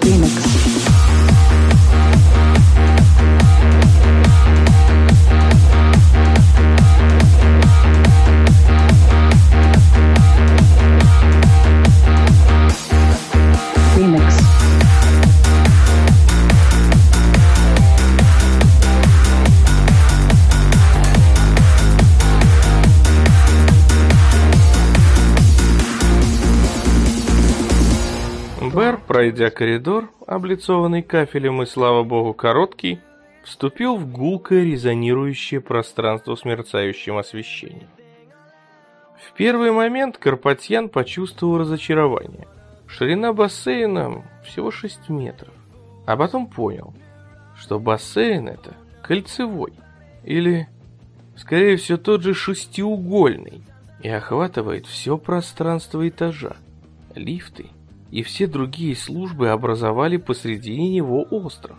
Remix. Бэр, пройдя коридор, облицованный кафелем и, слава богу, короткий, вступил в гулкое резонирующее пространство с мерцающим освещением. В первый момент Карпатьян почувствовал разочарование. Ширина бассейна всего 6 метров. А потом понял, что бассейн это кольцевой, или, скорее всего, тот же шестиугольный, и охватывает все пространство этажа. Лифты и все другие службы образовали посредине него остров.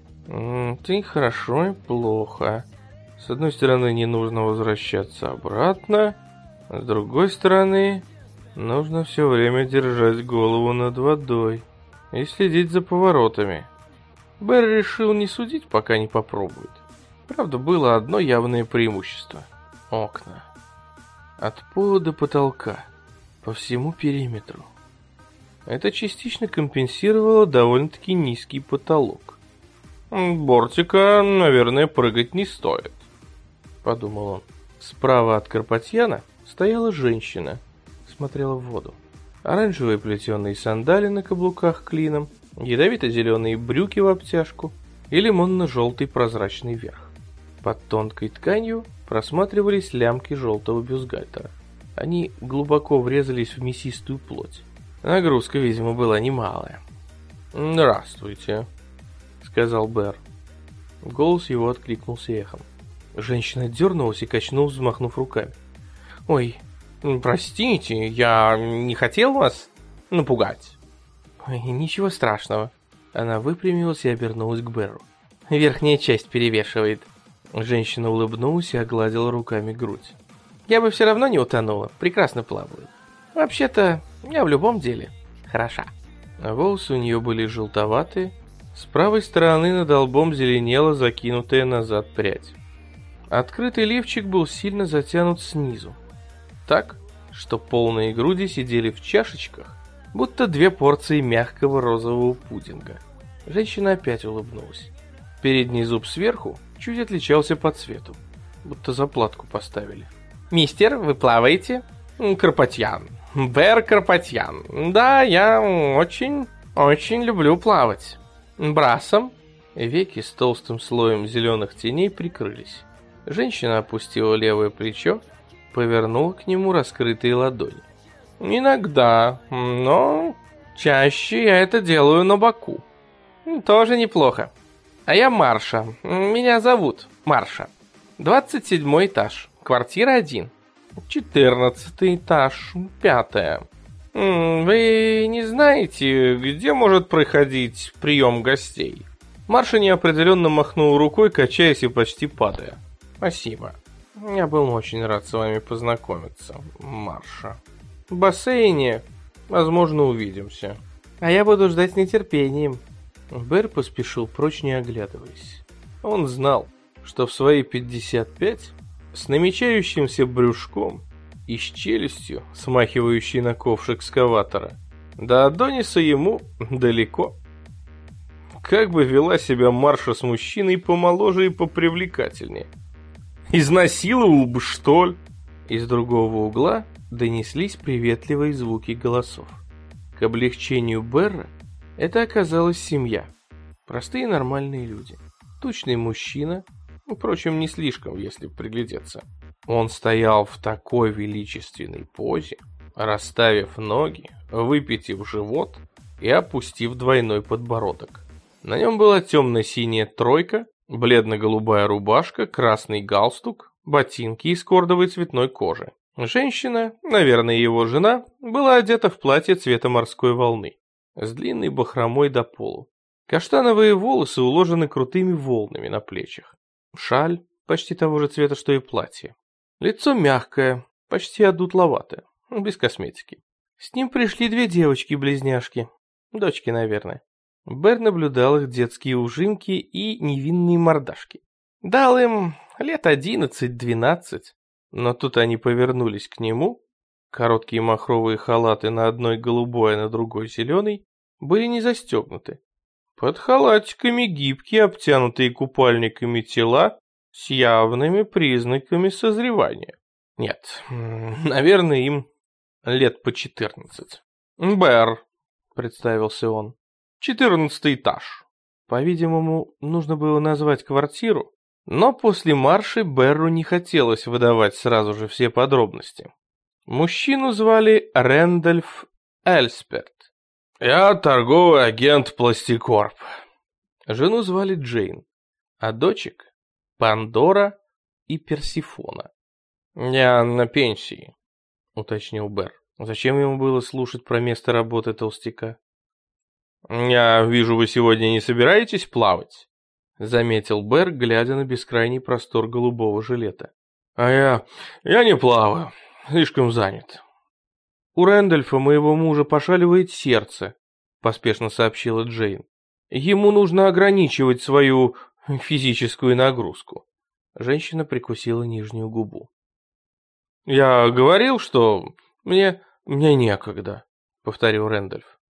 Это и хорошо, и плохо. С одной стороны, не нужно возвращаться обратно, а с другой стороны, нужно все время держать голову над водой и следить за поворотами. Бэр решил не судить, пока не попробует. Правда, было одно явное преимущество — окна. От пола до потолка, по всему периметру. Это частично компенсировало довольно-таки низкий потолок. «Бортика, наверное, прыгать не стоит», — подумал он. Справа от Карпатьяна стояла женщина, смотрела в воду. Оранжевые плетеные сандали на каблуках клином, ядовито-зеленые брюки в обтяжку и лимонно-желтый прозрачный верх. Под тонкой тканью просматривались лямки желтого бюстгальтера. Они глубоко врезались в мясистую плоть. Нагрузка, видимо, была немалая. «Здравствуйте», — сказал Бэр. Голос его откликнулся эхом. Женщина дернулась и качнулась, взмахнув руками. «Ой, простите, я не хотел вас напугать». «Ой, ничего страшного». Она выпрямилась и обернулась к Бэру. «Верхняя часть перевешивает». Женщина улыбнулась и огладила руками грудь. «Я бы все равно не утонула, прекрасно плаваю. Вообще-то, я в любом деле хороша». Волосы у нее были желтоватые, с правой стороны над лбом зеленела закинутая назад прядь. Открытый лифчик был сильно затянут снизу, так, что полные груди сидели в чашечках, будто 2 порции мягкого розового пудинга. Женщина опять улыбнулась. Передний зуб сверху чуть отличался по цвету, будто заплатку поставили. «Мистер, вы плаваете?» «Карпатьян. Бэр Карпатьян. Да, я очень люблю плавать. Брасом». Веки с толстым слоем зеленых теней прикрылись. Женщина опустила левое плечо, повернула к нему раскрытые ладони. «Иногда, но чаще я это делаю на боку. Тоже неплохо. А я Марша. Меня зовут Марша. 27 этаж. Квартира 1. 14 этаж. 5. Вы не знаете, где может проходить прием гостей?» Марша неопределенно махнул рукой, качаясь и почти падая. «Спасибо. Я был очень рад с вами познакомиться, Марша. В бассейне, возможно, увидимся. А я буду ждать с нетерпением». Бэр поспешил прочь, не оглядываясь. Он знал, что в свои 55, с намечающимся брюшком и с челюстью, смахивающей на ковш экскаватора, до Адониса ему далеко. Как бы вела себя Марша с мужчиной помоложе и попривлекательнее? Изнасиловал бы, что ли? Из другого угла донеслись приветливые звуки голосов. К облегчению Бэрра это оказалась семья. Простые нормальные люди. Тучный мужчина, впрочем, не слишком, если приглядеться. Он стоял в такой величественной позе, расставив ноги, выпятив живот и опустив двойной подбородок. На нем была темно-синяя тройка, бледно-голубая рубашка, красный галстук, ботинки из кордовой цветной кожи. Женщина, наверное, его жена, была одета в платье цвета морской волны, с длинной бахромой до полу. Каштановые волосы уложены крутыми волнами на плечах. Шаль почти того же цвета, что и платье. Лицо мягкое, почти одутловатое, без косметики. С ним пришли 2 девочки-близняшки. Дочки, наверное. Бер наблюдал их детские ужимки и невинные мордашки. Дал им лет 11-12, но тут они повернулись к нему. Короткие махровые халаты на одной голубой, а на другой зеленый были не застегнуты. Под халатиками гибкие, обтянутые купальниками тела с явными признаками созревания. Нет, наверное, им лет по 14. «Бэр», — представился он, — «14-й этаж». По-видимому, нужно было назвать квартиру, но после марша Берру не хотелось выдавать сразу же все подробности. Мужчину звали Рэндольф Эльсперт. «Я торговый агент Пластикорп». Жену звали Джейн, а дочек — Пандора и Персифона. «Я на пенсии», — уточнил Бер. Зачем ему было слушать про место работы толстяка? «Я вижу, вы сегодня не собираетесь плавать?» — заметил Бер, глядя на бескрайний простор голубого жилета. «А я не плаваю, слишком занят». «У Рэндольфа, моего мужа, пошаливает сердце», — поспешно сообщила Джейн. «Ему нужно ограничивать свою физическую нагрузку». Женщина прикусила нижнюю губу. «Я говорил, что мне некогда», — повторил Рэндольф.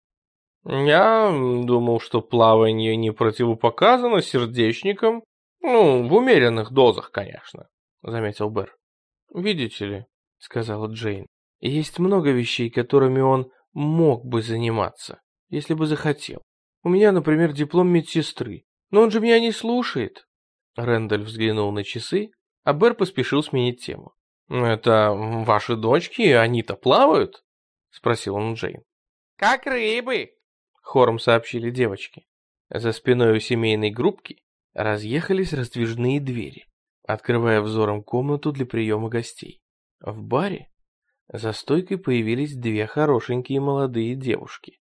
«Я думал, что плавание не противопоказано сердечникам, в умеренных дозах, конечно», — заметил Бер. «Видите ли», — сказала Джейн, — «есть много вещей, которыми он мог бы заниматься, если бы захотел. У меня, например, диплом медсестры, но он же меня не слушает». Рэндольф взглянул на часы, а Бер поспешил сменить тему. «Это ваши дочки, они-то плавают?» — спросил он Джейн. «Как рыбы», — хором сообщили девочки. За спиной у семейной группки разъехались раздвижные двери, открывая взором комнату для приема гостей. В баре за стойкой появились две хорошенькие молодые девушки.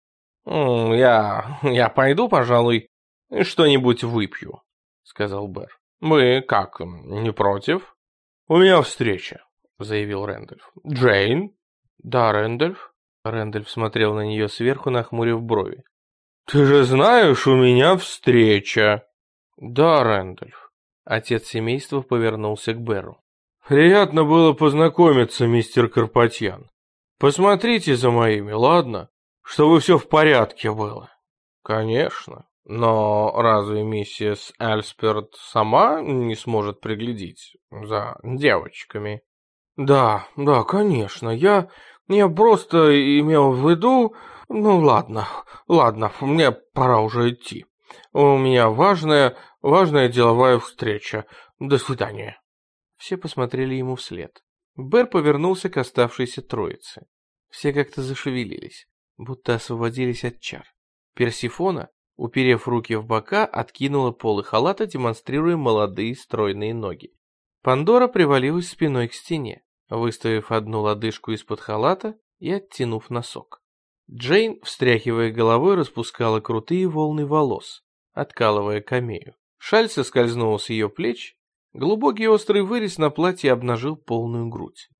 «Я пойду, пожалуй, что-нибудь выпью», — сказал Бер. «Вы как, не против?» «У меня встреча», — заявил Рэндольф. «Джейн?» «Да, Рэндольф». Рэндольф смотрел на нее сверху, нахмурив брови. «Ты же знаешь, у меня встреча!» «Да, Рэндольф». Отец семейства повернулся к Беру. «Приятно было познакомиться, мистер Карпатьян. Посмотрите за моими, ладно? Чтобы все в порядке было». «Конечно. Но разве миссис Эльсперт сама не сможет приглядеть за девочками?» «Да, конечно. Я просто имел в виду... Ну, ладно, мне пора уже идти. У меня важная деловая встреча. До свидания». Все посмотрели ему вслед. Бер повернулся к оставшейся троице. Все как-то зашевелились, будто освободились от чар. Персифона, уперев руки в бока, откинула полы халата, демонстрируя молодые стройные ноги. Пандора привалилась спиной к стене, выставив одну лодыжку из-под халата и оттянув носок. Джейн, встряхивая головой, распускала крутые волны волос, откалывая камею. Шаль соскользнула с ее плеч, глубокий острый вырез на платье обнажил полную грудь.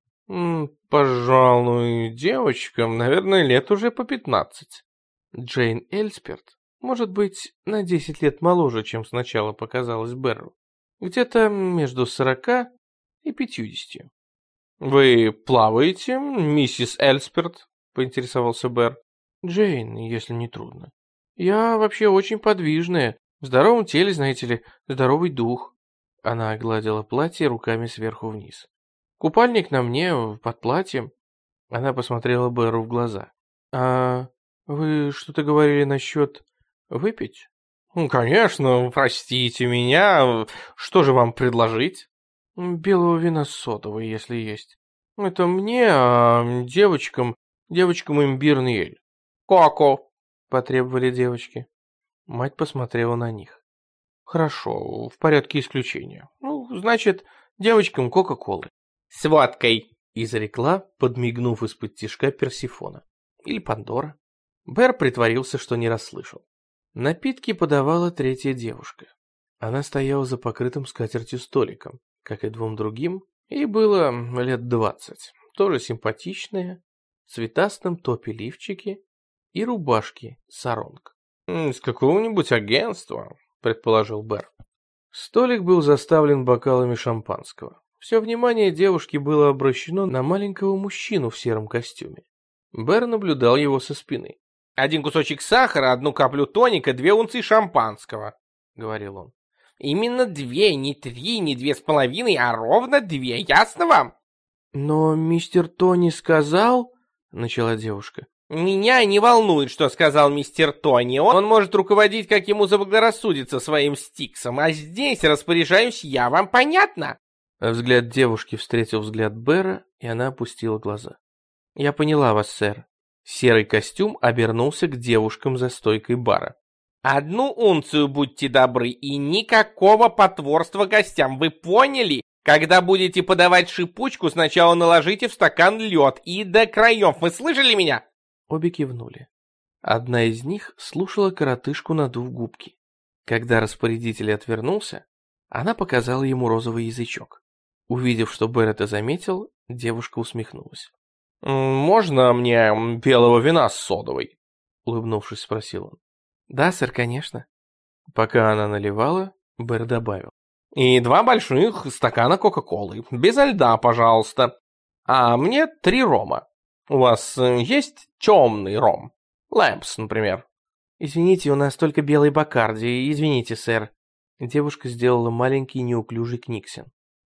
«Пожалуй, девочкам, наверное, лет уже по 15. Джейн Эльсперт, может быть, на 10 лет моложе, чем сначала показалось Берру. Где-то между 40 и 50. «Вы плаваете, миссис Эльсперт?» — поинтересовался Бер. «Джейн, если не трудно. Я вообще очень подвижная. В здоровом теле, знаете ли, здоровый дух». Она огладила платье руками сверху вниз. «Купальник на мне, под платьем». Она посмотрела Беру в глаза. «А вы что-то говорили насчет выпить?» «Конечно, простите меня. Что же вам предложить?» «Белого вина с содовой, если есть. Это мне, а девочкам имбирный эль». «Коко», — потребовали девочки. Мать посмотрела на них. «Хорошо, в порядке исключения. Значит, девочкам Кока-Колы». «С водкой», — изрекла, подмигнув из-под тишка Персифона. Или Пандора. Бер притворился, что не расслышал. Напитки подавала третья девушка. Она стояла за покрытым скатертью столиком, как и двум другим, ей было лет 20. Тоже симпатичная, в цветастом топе-лифчике и рубашке саронг. «С какого-нибудь агентства», — предположил Бэр. Столик был заставлен бокалами шампанского. Все внимание девушки было обращено на маленького мужчину в сером костюме. Бэр наблюдал его со спины. «1 кусочек сахара, 1 каплю тоника, 2 унции шампанского», — говорил он. «Именно 2, не 3, не 2,5, а ровно 2, ясно вам?» «Но мистер Тони сказал...» — начала девушка. «Меня не волнует, что сказал мистер Тони. Он может руководить, как ему заблагорассудится, своим стиксом, а здесь распоряжаюсь я, вам понятно?» Взгляд девушки встретил взгляд Бэра, и она опустила глаза. «Я поняла вас, сэр». Серый костюм обернулся к девушкам за стойкой бара. 1 унцию, будьте добры, и никакого потворства гостям, вы поняли? Когда будете подавать шипучку, сначала наложите в стакан лед и до краев, вы слышали меня?» Обе кивнули. Одна из них слушала коротышку, надув губки. Когда распорядитель отвернулся, она показала ему розовый язычок. Увидев, что Бэр это заметил, девушка усмехнулась. «Можно мне белого вина с содовой?» — улыбнувшись, спросил он. «Да, сэр, конечно». Пока она наливала, Бэр добавил. «И 2 больших стакана Кока-Колы. Без льда, пожалуйста. А мне 3 рома. У вас есть темный ром? Лэмпс, например». «Извините, у нас только белый Бакарди. Извините, сэр». Девушка сделала маленький неуклюжий книгсен.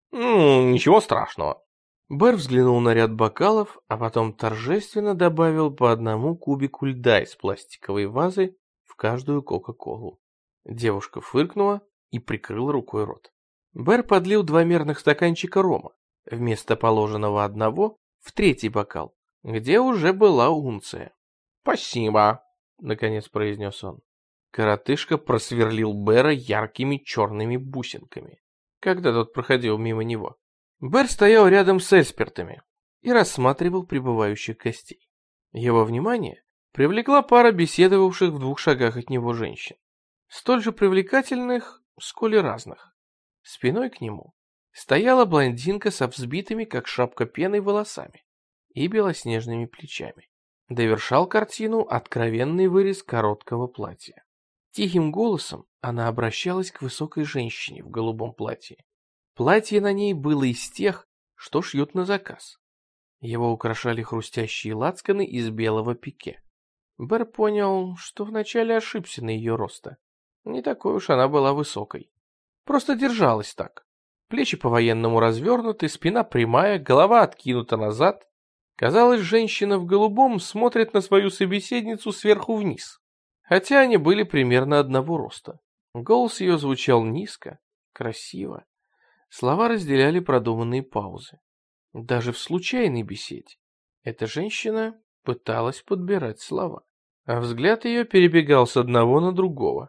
«Ничего страшного». Бэр взглянул на ряд бокалов, а потом торжественно добавил по 1 кубику льда из пластиковой вазы в каждую Кока-Колу. Девушка фыркнула и прикрыла рукой рот. Бэр подлил 2 мерных стаканчика рома, вместо положенного 1 в 3-й бокал, где уже была унция. «Спасибо», — наконец произнес он. Коротышка просверлил Бэра яркими черными бусинками, когда тот проходил мимо него. Бэр стоял рядом с экспертами и рассматривал прибывающих гостей. Его внимание привлекла пара беседовавших в 2 шагах от него женщин. Столь же привлекательных, сколь и разных. Спиной к нему стояла блондинка со взбитыми, как шапка пеной, волосами и белоснежными плечами. Довершал картину откровенный вырез короткого платья. Тихим голосом она обращалась к высокой женщине в голубом платье. Платье на ней было из тех, что шьют на заказ. Его украшали хрустящие лацканы из белого пике. Бэр понял, что вначале ошибся на ее роста. Не такой уж она была высокой. Просто держалась так. Плечи по-военному развернуты, спина прямая, голова откинута назад. Казалось, женщина в голубом смотрит на свою собеседницу сверху вниз. Хотя они были примерно одного роста. Голос ее звучал низко, красиво. Слова разделяли продуманные паузы. Даже в случайной беседе эта женщина пыталась подбирать слова. А взгляд ее перебегал с одного на другого.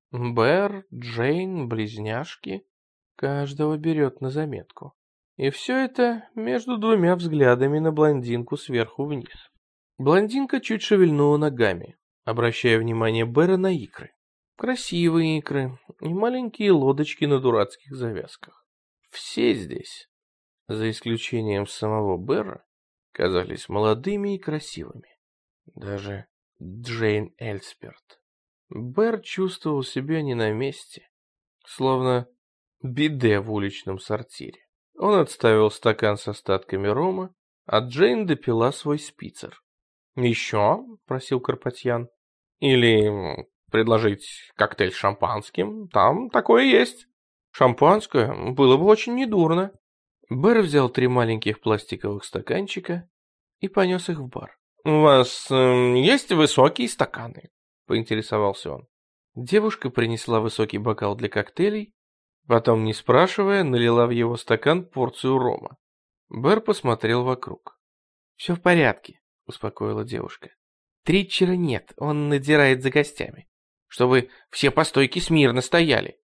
Бэр, Джейн, близняшки. Каждого берет на заметку. И все это между 2 взглядами на блондинку сверху вниз. Блондинка чуть шевельнула ногами, обращая внимание Бэра на икры. Красивые икры и маленькие лодочки на дурацких завязках. Все здесь, за исключением самого Бэра, казались молодыми и красивыми. Даже Джейн Эльсперт. Бэр чувствовал себя не на месте, словно биде в уличном сортире. Он отставил стакан с остатками рома, а Джейн допила свой спицер. «Еще?» — просил Карпатьян. «Или предложить коктейль с шампанским? Там такое есть». «Шампанское? Было бы очень недурно». Бэр взял 3 маленьких пластиковых стаканчика и понес их в бар. «У вас есть высокие стаканы?» — поинтересовался он. Девушка принесла высокий бокал для коктейлей, потом, не спрашивая, налила в его стакан порцию рома. Бэр посмотрел вокруг. «Все в порядке», — успокоила девушка. «Тритчера нет, он надзирает за гостями, чтобы все по стойке смирно стояли».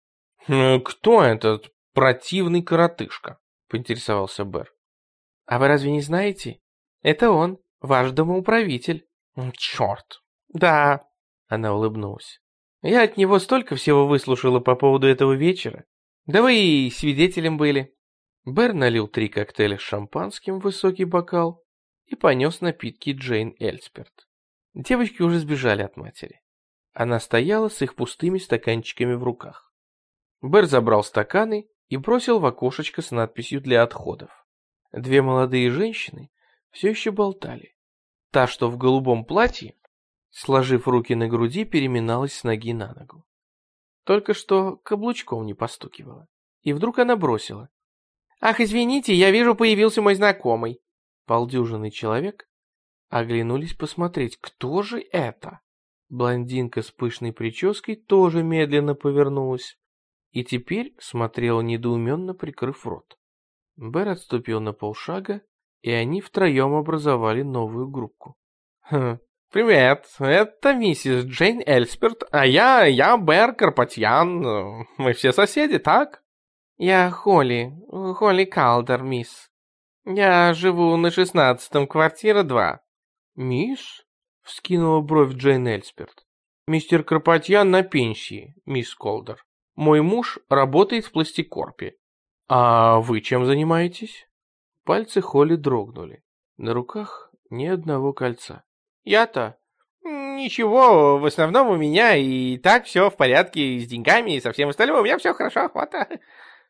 «Кто этот противный коротышка?» — поинтересовался Бэр. «А вы разве не знаете? Это он, ваш домоуправитель». «Черт!» «Да», — она улыбнулась. «Я от него столько всего выслушала по поводу этого вечера. Да вы и свидетелем были». Бэр налил 3 коктейля с шампанским в высокий бокал и понес напитки Джейн Эльсперт. Девочки уже сбежали от матери. Она стояла с их пустыми стаканчиками в руках. Бэр забрал стаканы и бросил в окошечко с надписью «Для отходов». Две молодые женщины все еще болтали. Та, что в голубом платье, сложив руки на груди, переминалась с ноги на ногу. Только что каблучком не постукивала. И вдруг она бросила: «Ах, извините, я вижу, появился мой знакомый». Полдюжины человек оглянулись посмотреть, кто же это. Блондинка с пышной прической тоже медленно повернулась и теперь смотрела недоуменно, прикрыв рот. Бэр отступил на полшага, и они втроем образовали новую группку. «Привет, это миссис Джейн Эльсперт, а я Бэр Карпатьян. Мы все соседи, так?» «Я Холли Калдер, мисс. Я живу на 16-м, квартира 2. «Мисс?» — вскинула бровь Джейн Эльсперт. «Мистер Карпатьян на пенсии, мисс Колдер. Мой муж работает в пластикорпе. А вы чем занимаетесь?» Пальцы Холли дрогнули. На руках ни одного кольца. «Я-то? Ничего, в основном у меня и так все в порядке с деньгами и со всем остальным. У меня все хорошо, хватает».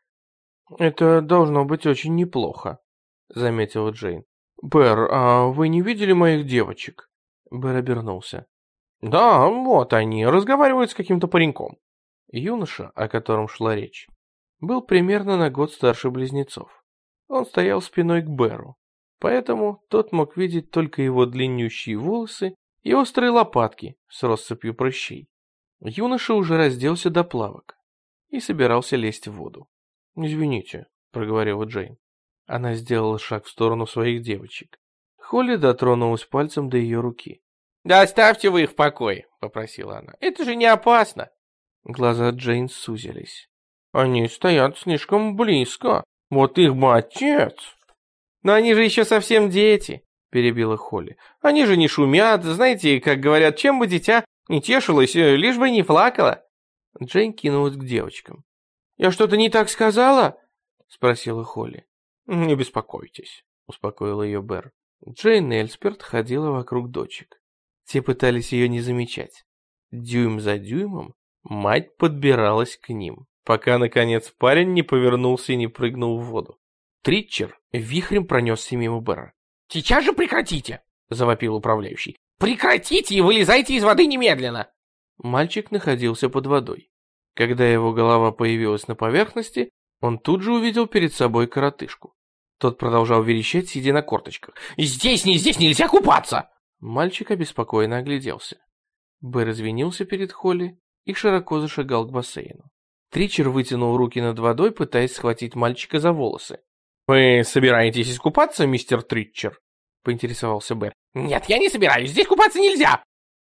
«Это должно быть очень неплохо», — заметила Джейн. «Бэр, а вы не видели моих девочек?» Бэр обернулся. «Да, вот они, разговаривают с каким-то пареньком». Юноша, о котором шла речь, был примерно на год старше близнецов. Он стоял спиной к Бэру, поэтому тот мог видеть только его длиннющие волосы и острые лопатки с россыпью прыщей. Юноша уже разделся до плавок и собирался лезть в воду. «Извините», — проговорила Джейн. Она сделала шаг в сторону своих девочек. Холли дотронулась пальцем до ее руки. «Да оставьте вы их в покое», — попросила она. «Это же не опасно». Глаза Джейн сузились. «Они стоят слишком близко. Вот их бы отец». «Но они же еще совсем дети», — перебила Холли. «Они же не шумят. Знаете, как говорят, чем бы дитя не тешилось, лишь бы не плакало». Джейн кинулась к девочкам. «Я что-то не так сказала?» — спросила Холли. «Не беспокойтесь», — успокоил ее Бэр. Джейн Эльсперт ходила вокруг дочек. Те пытались ее не замечать. Дюйм за дюймом мать подбиралась к ним, пока, наконец, парень не повернулся и не прыгнул в воду. Тритчер вихрем пронесся мимо Бэра. «Сейчас же прекратите!» — завопил управляющий. «Прекратите и вылезайте из воды немедленно!» Мальчик находился под водой. Когда его голова появилась на поверхности, он тут же увидел перед собой коротышку. Тот продолжал верещать, сидя на корточках. «Здесь нельзя купаться!» Мальчик обеспокоенно огляделся. Бэр извинился перед Холли и широко зашагал к бассейну. Тритчер вытянул руки над водой, пытаясь схватить мальчика за волосы. «Вы собираетесь искупаться, мистер Тритчер?» — поинтересовался Бэр. «Нет, я не собираюсь, здесь купаться нельзя!»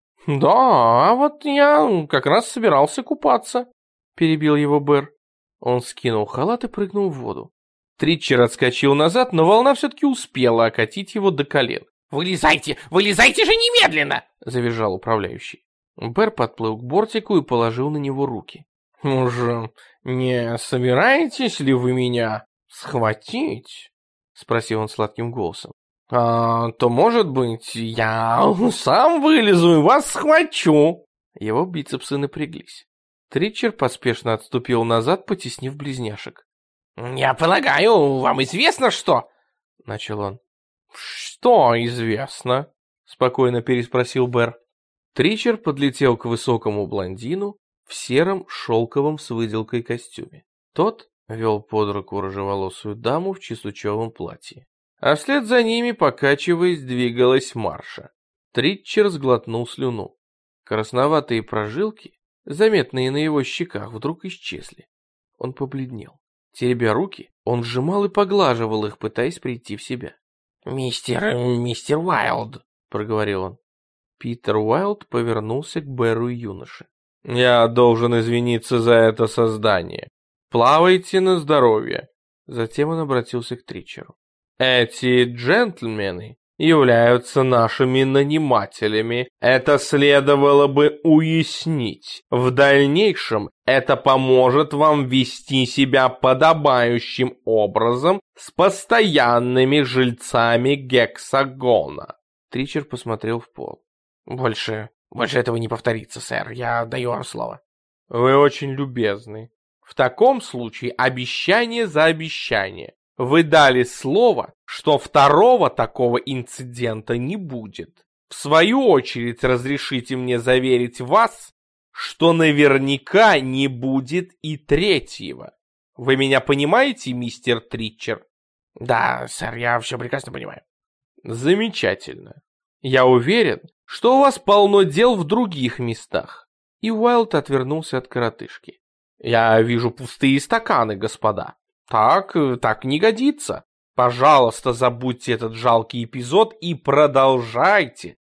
«Да, а вот я как раз собирался купаться», — перебил его Бэр. Он скинул халат и прыгнул в воду. Тритчер отскочил назад, но волна все-таки успела окатить его до колен. «Вылезайте же немедленно!» — завизжал управляющий. Бэр подплыл к бортику и положил на него руки. «Уже не собираетесь ли вы меня схватить?» — спросил он сладким голосом. «То, может быть, я сам вылезу и вас схвачу». Его бицепсы напряглись. Тритчер поспешно отступил назад, потеснив близняшек. «Я полагаю, вам известно, что...» — начал он. «Что известно?» — спокойно переспросил Бэр. Тритчер подлетел к высокому блондину в сером шелковом с выделкой костюме. Тот вел под руку рыжеволосую даму в чесучевом платье. А вслед за ними, покачиваясь, двигалась Марша. Тритчер сглотнул слюну. Красноватые прожилки, заметные на его щеках, вдруг исчезли. Он побледнел. Теребя руки, он сжимал и поглаживал их, пытаясь прийти в себя. «Мистер Уайлд», — проговорил он. Питер Уайлд повернулся к Бэру и юноше. «Я должен извиниться за это создание. Плавайте на здоровье». Затем он обратился к Тритчеру. «Эти джентльмены являются нашими нанимателями. Это следовало бы уяснить. В дальнейшем это поможет вам вести себя подобающим образом с постоянными жильцами Гексагона». Тритчер посмотрел в пол. «Больше Больше этого не повторится, сэр, я даю вам слово. Вы очень любезны. В таком случае обещание за обещание. Вы дали слово, что второго такого инцидента не будет. В свою очередь разрешите мне заверить вас, что наверняка не будет и третьего. Вы меня понимаете, мистер Тритчер? Да, сэр, я все прекрасно понимаю. Замечательно. Я уверен, что у вас полно дел в других местах. И Уайлд отвернулся от коротышки. Я вижу пустые стаканы, господа. Так не годится. Пожалуйста, забудьте этот жалкий эпизод и продолжайте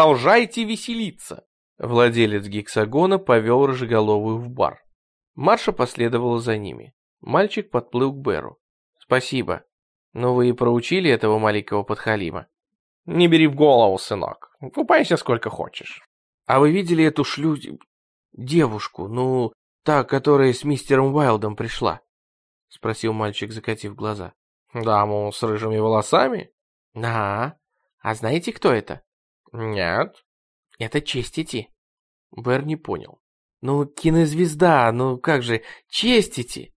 веселиться. Владелец гексагона повел рыжеголовую в бар. Марша последовала за ними. Мальчик подплыл к Бэру. Спасибо. Но вы и проучили этого маленького подхалима. Не бери в голову, сынок. Купайся сколько хочешь. А вы видели эту девушку, та, которая с мистером Уайлдом пришла? Спросил мальчик, закатив глаза. Даму с рыжими волосами? А знаете, кто это? Нет. Это Честити. Бэр не понял. Кинозвезда, как же, Честити.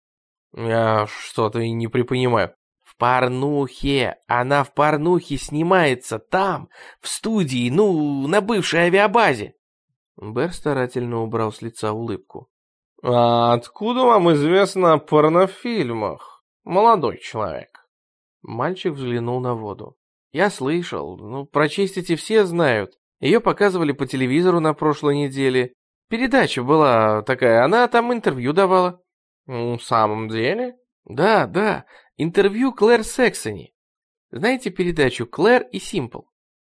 Я что-то и не припонимаю. В порнухе. Она в порнухе снимается там, в студии, на бывшей авиабазе. Бэр старательно убрал с лица улыбку. А откуда вам известно о порнофильмах, молодой человек? Мальчик взглянул на воду. Я слышал, про Честити все знают. Ее показывали по телевизору на прошлой неделе. Передача была такая, она там интервью давала. В самом деле? Да, интервью Клэр Сексони. Знаете передачу «Клэр и Симпл»?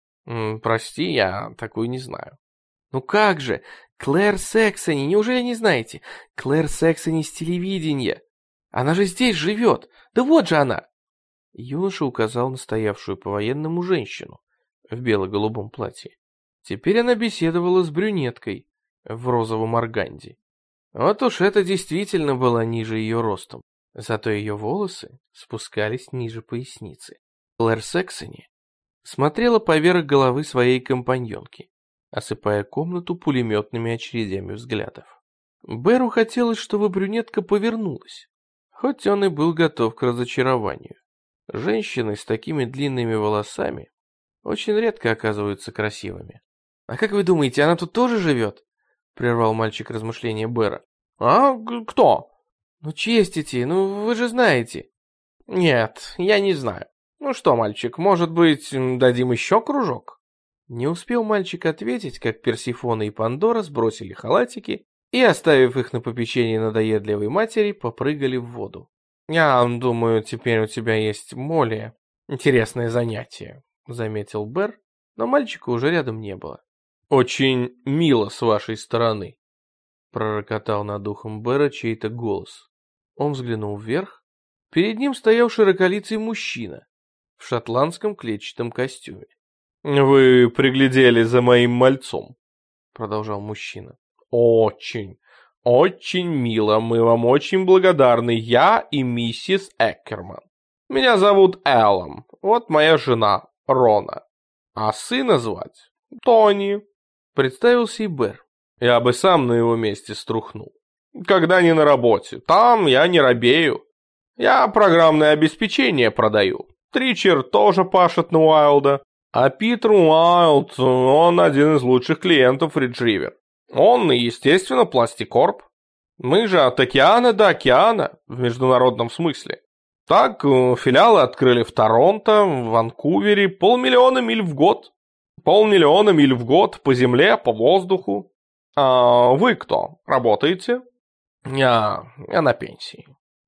Прости, я такую не знаю. Как же, Клэр Сексони, неужели не знаете? Клэр Сексони с телевидения. Она же здесь живет, да вот же она. Юноша указал на стоявшую по-военному женщину в бело-голубом платье. Теперь она беседовала с брюнеткой в розовом органде. Вот уж это действительно была ниже ее ростом, зато ее волосы спускались ниже поясницы. Клэр Сексони смотрела поверх головы своей компаньонки, осыпая комнату пулеметными очередями взглядов. Бэру хотелось, чтобы брюнетка повернулась, хоть он и был готов к разочарованию. Женщины с такими длинными волосами очень редко оказываются красивыми. «А как вы думаете, она тут тоже живет?» — прервал мальчик размышления Бэра. «А? Кто?» Честити, вы же знаете». «Нет, я не знаю. Что, мальчик, может быть, дадим еще кружок?» Не успел мальчик ответить, как Персифона и Пандора сбросили халатики и, оставив их на попечении надоедливой матери, попрыгали в воду. «Я думаю, теперь у тебя есть более интересное занятие», — заметил Бэр, но мальчика уже рядом не было. «Очень мило с вашей стороны», — пророкотал над ухом Бэра чей-то голос. Он взглянул вверх. Перед ним стоял широколицый мужчина в шотландском клетчатом костюме. «Вы приглядели за моим мальцом», — продолжал мужчина. «Очень, очень мило, мы вам очень благодарны, я и миссис Эккерман. Меня зовут Эллом, вот моя жена Рона, а сына звать Тони», — представился и Бэр. «Я бы сам на его месте струхнул. Когда не на работе, там я не робею. Я программное обеспечение продаю. Тричер тоже пашет на Уайлда. А Питер Уайлд, он один из лучших клиентов Retriever. Он, естественно, Пластикорп. Мы же от океана до океана, в международном смысле. Так, филиалы открыли в Торонто, в Ванкувере, 500 000 миль в год. 500 000 миль в год по земле, по воздуху. А вы кто? Работаете? Я на пенсии.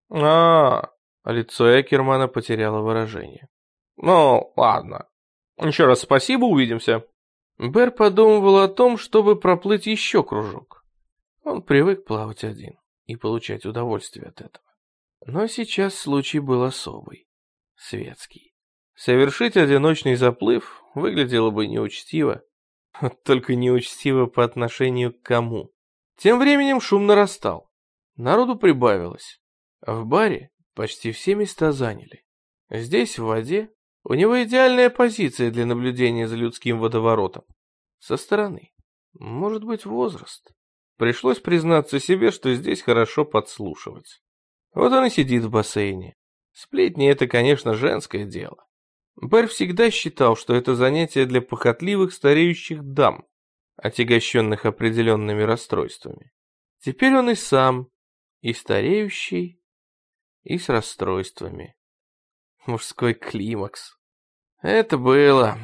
Лицо Эккермана потеряло выражение. Ладно. Еще раз спасибо, увидимся. Бэр подумывал о том, чтобы проплыть еще кружок. Он привык плавать один и получать удовольствие от этого. Но сейчас случай был особый, светский. Совершить одиночный заплыв выглядело бы неучтиво. Только неучтиво по отношению к кому? Тем временем шум нарастал. Народу прибавилось. В баре почти все места заняли. Здесь, в воде, у него идеальная позиция для наблюдения за людским водоворотом. Со стороны. Может быть, возраст. Пришлось признаться себе, что здесь хорошо подслушивать. Вот он и сидит в бассейне. Сплетни — это, конечно, женское дело. Бэр всегда считал, что это занятие для похотливых стареющих дам, отягощенных определенными расстройствами. Теперь он и сам, и стареющий, и с расстройствами. Мужской климакс. Это было.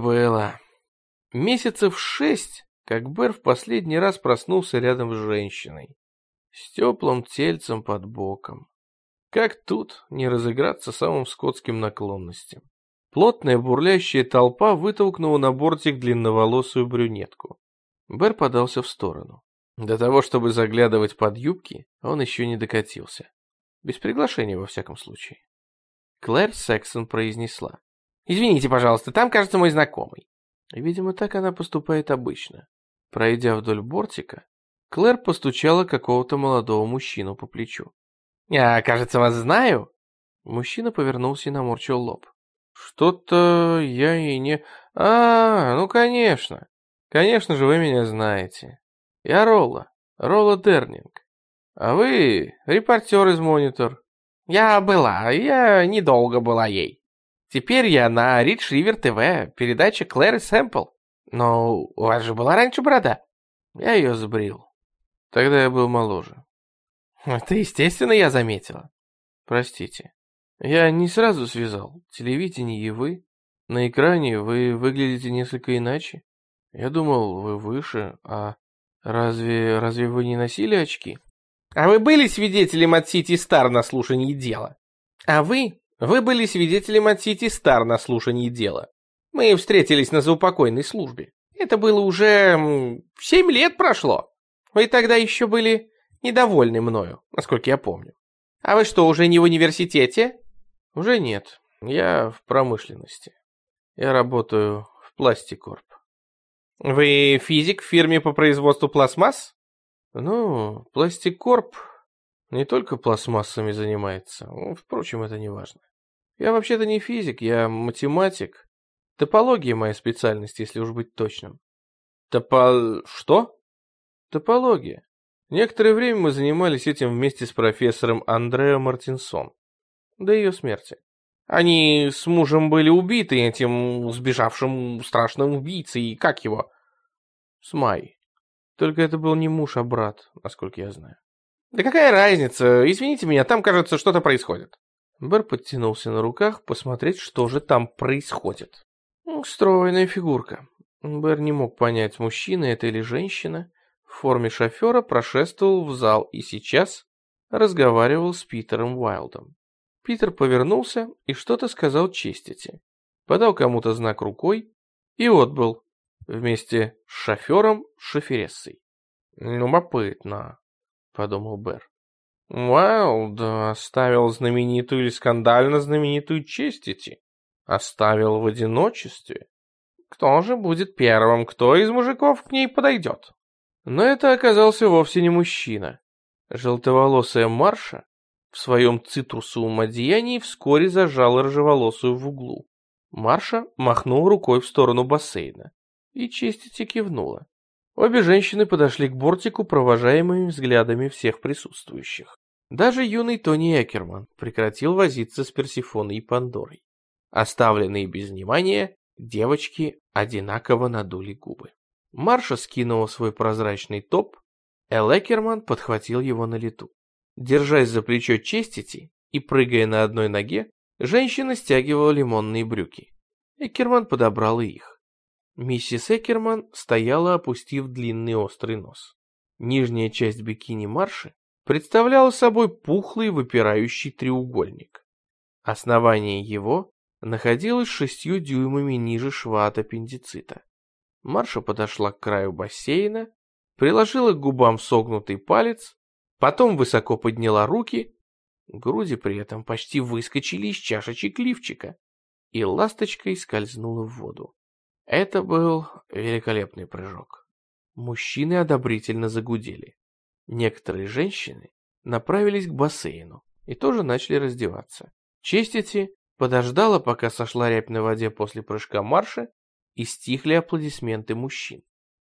Месяцев 6, как Бэр в последний раз проснулся рядом с женщиной, с теплым тельцем под боком. Как тут не разыграться самым скотским наклонностям? Плотная бурлящая толпа вытолкнула на бортик длинноволосую брюнетку. Бэр подался в сторону. До того, чтобы заглядывать под юбки, он еще не докатился. Без приглашения, во всяком случае. Клэр Сексон произнесла: «Извините, пожалуйста, там, кажется, мой знакомый». И, видимо, так она поступает обычно. Пройдя вдоль бортика, Клэр постучала какого-то молодого мужчину по плечу. «Я, кажется, вас знаю». Мужчина повернулся и наморщил лоб. «Что-то я и не... ну конечно. Конечно же, вы меня знаете. Я Ролла Дернинг. А вы репортер из Монитор». «Я недолго была ей. Теперь я на Ридж Ривер ТВ, передача Клэр и Сэмпл. Но у вас же была раньше борода». Я ее сбрил. Тогда я был моложе. «Это естественно, я заметила». «Простите. Я не сразу связал. Телевидение и вы. На экране вы выглядите несколько иначе. Я думал, вы выше, а разве вы не носили очки?» «А вы были свидетелем от Сити Стар на слушании дела?» «А вы были свидетелем от Сити Стар на слушании дела. Мы встретились на заупокойной службе. Это было уже 7 лет прошло. Вы тогда еще были недовольны мною, насколько я помню. А вы что, уже не в университете?» «Уже нет. Я в промышленности. Я работаю в Пластикорп». «Вы физик в фирме по производству пластмасс?» «Ну, Пластикорп не только пластмассами занимается. Впрочем, это не важно. Я вообще-то не физик, я математик. Топология моя специальность, если уж быть точным». Что?» «Топология. Некоторое время мы занимались этим вместе с профессором Андреа Мартинсон. До ее смерти. Они с мужем были убиты этим сбежавшим страшным убийцей, как его?» «Смай. Только это был не муж, а брат, насколько я знаю». «Да какая разница? Извините меня, там, кажется, что-то происходит». Бэр подтянулся на руках посмотреть, что же там происходит. Стройная фигурка. Бэр не мог понять, мужчина это или женщина. В форме шофера прошествовал в зал и сейчас разговаривал с Питером Уайлдом. Питер повернулся и что-то сказал Честити. Подал кому-то знак рукой и отбыл вместе с шофером шоферессой. «Любопытно», — подумал Бэр. «Уайлд оставил знаменитую или скандально знаменитую Честити. Оставил в одиночестве. Кто же будет первым, кто из мужиков к ней подойдет?» Но это оказался вовсе не мужчина. Желтоволосая Марша в своем цитрусовом одеянии вскоре зажала рыжеволосую в углу. Марша махнула рукой в сторону бассейна, и Честити кивнула. Обе женщины подошли к бортику, провожаемыми взглядами всех присутствующих. Даже юный Тони Экерман прекратил возиться с Персифоной и Пандорой. Оставленные без внимания, девочки одинаково надули губы. Марша скинула свой прозрачный топ, Эл Экерман подхватил его на лету. Держась за плечо Честити и прыгая на одной ноге, женщина стягивала лимонные брюки. Экерман подобрал и их. Миссис Экерман стояла, опустив длинный острый нос. Нижняя часть бикини Марши представляла собой пухлый выпирающий треугольник. Основание его находилось 6 дюймами ниже шва от аппендицита. Марша подошла к краю бассейна, приложила к губам согнутый палец, потом высоко подняла руки, груди при этом почти выскочили из чашечек лифчика, и ласточкой скользнула в воду. Это был великолепный прыжок. Мужчины одобрительно загудели. Некоторые женщины направились к бассейну и тоже начали раздеваться. Честити подождала, пока сошла рябь на воде после прыжка Марши, и стихли аплодисменты мужчин.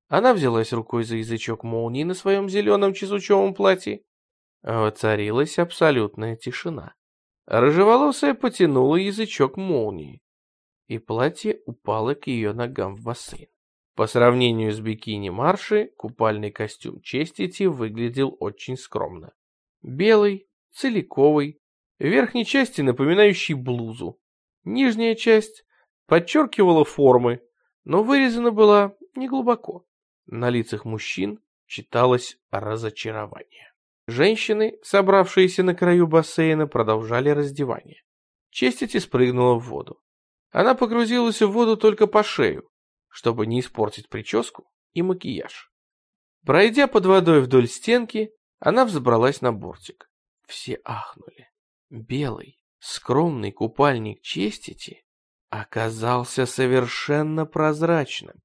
Она взялась рукой за язычок молнии на своем зеленом чесучевом платье. Воцарилась абсолютная тишина. Рыжеволосая потянула язычок молнии, и платье упало к ее ногам в бассейн. По сравнению с бикини Марши, купальный костюм Честити выглядел очень скромно. Белый, целиковый, в верхней части напоминающий блузу. Нижняя часть подчеркивала формы, но вырезана была неглубоко. На лицах мужчин читалось разочарование. Женщины, собравшиеся на краю бассейна, продолжали раздевание. Честити спрыгнула в воду. Она погрузилась в воду только по шею, чтобы не испортить прическу и макияж. Пройдя под водой вдоль стенки, она взобралась на бортик. Все ахнули. Белый, скромный купальник Честити оказался совершенно прозрачным.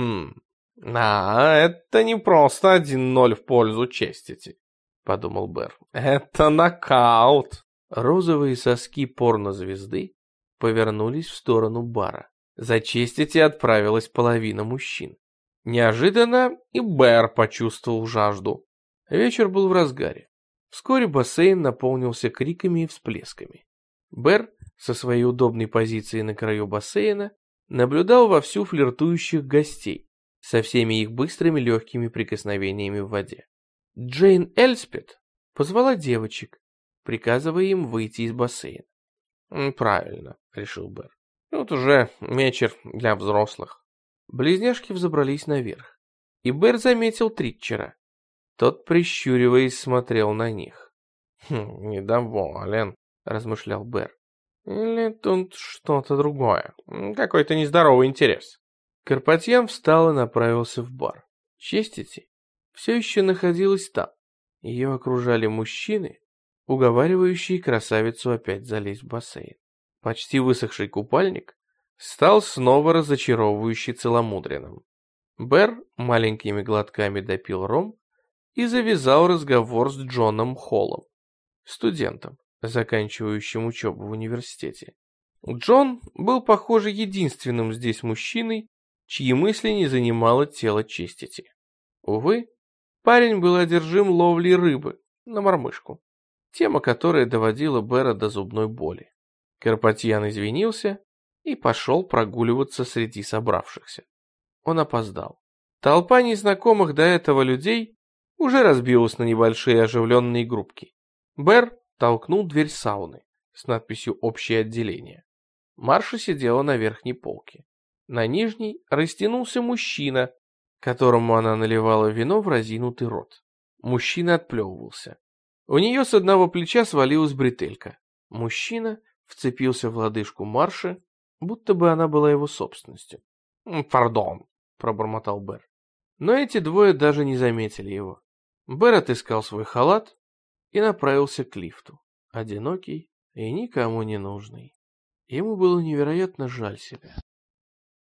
Это не просто 1-0 в пользу Честити, подумал Бэр. Это нокаут. Розовые соски порнозвезды повернулись в сторону бара. За Честити отправилась половина мужчин. Неожиданно и Бэр почувствовал жажду. Вечер был в разгаре. Вскоре бассейн наполнился криками и всплесками. Бэр со своей удобной позиции на краю бассейна наблюдал вовсю флиртующих гостей со всеми их быстрыми легкими прикосновениями в воде. Джейн Эльспет позвала девочек, приказывая им выйти из бассейна. «Правильно», — решил Бэр. «Тут уже вечер для взрослых». Близняшки взобрались наверх, и Бэр заметил Тритчера. Тот, прищуриваясь, смотрел на них. «Недоволен», — размышлял Бэр. «Или тут что-то другое? Какой-то нездоровый интерес». Карпатьян встал и направился в бар. Честити все еще находилась там. Ее окружали мужчины, уговаривающие красавицу опять залезть в бассейн. Почти высохший купальник стал снова разочаровывающе целомудренным. Бэр маленькими глотками допил ром и завязал разговор с Джоном Холлом, студентом, заканчивающим учебу в университете. Джон был, похоже, единственным здесь мужчиной, чьи мысли не занимало тело Честити. Увы, парень был одержим ловлей рыбы на мормышку, тема которой доводила Бэра до зубной боли. Карпатьян извинился и пошел прогуливаться среди собравшихся. Он опоздал. Толпа незнакомых до этого людей уже разбилась на небольшие оживленные группки. Бэр толкнул дверь сауны с надписью «Общее отделение». Марша сидела на верхней полке. На нижней растянулся мужчина, которому она наливала вино в разинутый рот. Мужчина отплевывался. У нее с одного плеча свалилась бретелька. Мужчина вцепился в лодыжку Марши, будто бы она была его собственностью. «Пардон», — пробормотал Бэр. Но эти двое даже не заметили его. Бэр отыскал свой халат и направился к лифту, одинокий и никому не нужный. Ему было невероятно жаль себя.